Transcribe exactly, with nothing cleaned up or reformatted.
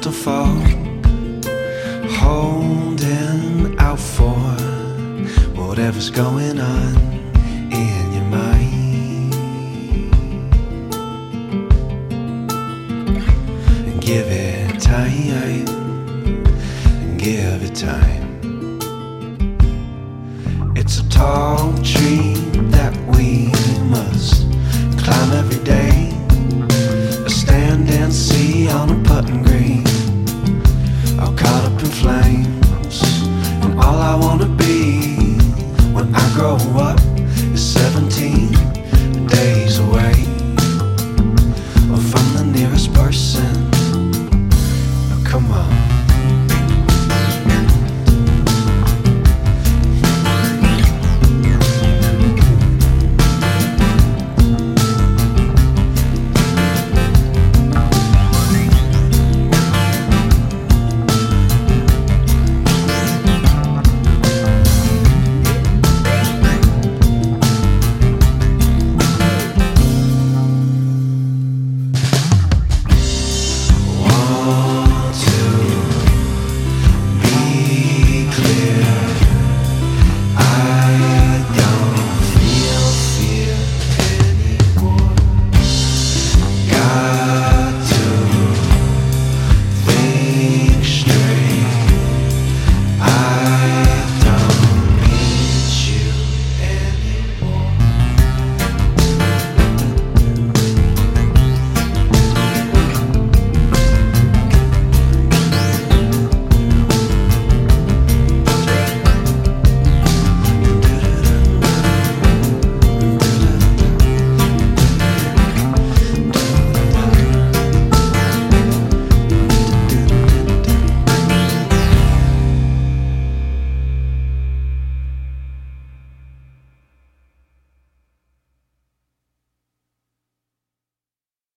waterfall, holding out for whatever's going on in your mind. Give it time, give it time. It's a tall tree that we must climb every day.